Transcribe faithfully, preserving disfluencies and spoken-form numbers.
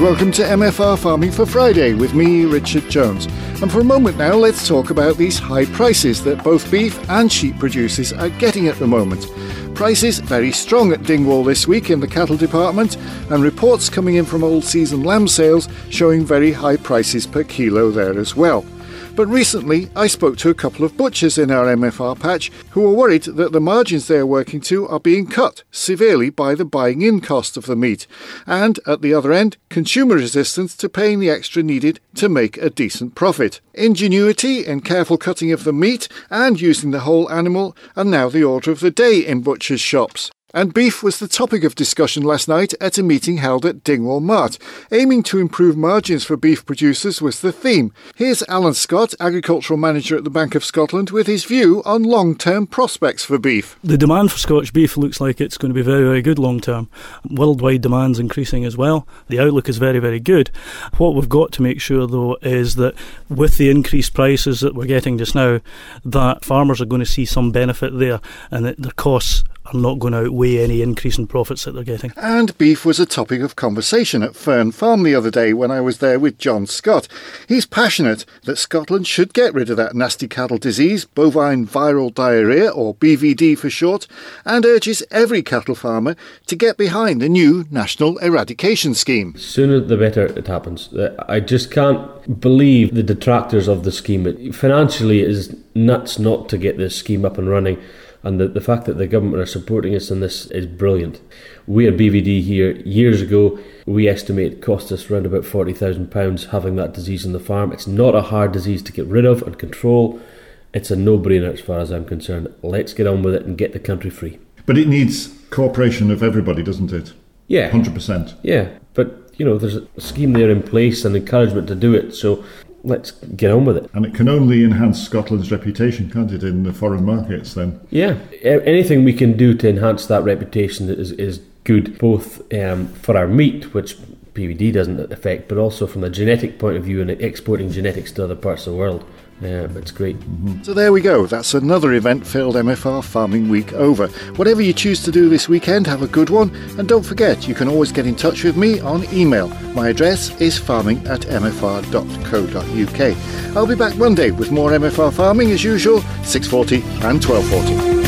welcome to M F R Farming for Friday with me, Richard Jones. And for a moment now, let's talk about these high prices that both beef and sheep producers are getting at the moment. Prices very strong at Dingwall this week in the cattle department, and reports coming in from old season lamb sales showing very high prices per kilo there as well. But recently, I spoke to a couple of butchers in our M F R patch who are worried that the margins they are working to are being cut severely by the buying in cost of the meat, and at the other end, consumer resistance to paying the extra needed to make a decent profit. Ingenuity in careful cutting of the meat and using the whole animal are now the order of the day in butchers' shops. And beef was the topic of discussion last night at a meeting held at Dingwall Mart. Aiming to improve margins for beef producers was the theme. Here's Alan Scott, Agricultural Manager at the Bank of Scotland, with his view on long-term prospects for beef. The demand for Scottish beef looks like it's going to be very, very good long-term. Worldwide demand's increasing as well. The outlook is very, very good. What we've got to make sure, though, is that with the increased prices that we're getting just now, that farmers are going to see some benefit there and that their costs are not going to outweigh any increase in profits that they're getting. And beef was a topic of conversation at Fern Farm the other day when I was there with John Scott. He's passionate that Scotland should get rid of that nasty cattle disease, bovine viral diarrhoea, or B V D for short, and urges every cattle farmer to get behind the new national eradication scheme. Sooner the better it happens. I just can't believe the detractors of the scheme. Financially, it is nuts not to get this scheme up and running. And the, the fact that the government are supporting us in this is brilliant. We had B V D here years ago. We estimate it cost us around about forty thousand pounds having that disease on the farm. It's not a hard disease to get rid of and control. It's a no-brainer as far as I'm concerned. Let's get on with it and get the country free. But it needs cooperation of everybody, doesn't it? Yeah. one hundred percent. Yeah, but, you know, there's a scheme there in place and encouragement to do it, so let's get on with it. And it can only enhance Scotland's reputation, can't it, in the foreign markets then? Yeah, anything we can do to enhance that reputation is, is good, both um, for our meat, which P V D doesn't affect, but also from a genetic point of view and exporting genetics to other parts of the world. Yeah, it's great. Mm-hmm. So there we go. That's another event-filled M F R Farming Week over. Whatever you choose to do this weekend, have a good one. And don't forget, you can always get in touch with me on email. My address is farming at m f r dot co dot u k. I'll be back Monday with more M F R Farming as usual, six forty and twelve forty.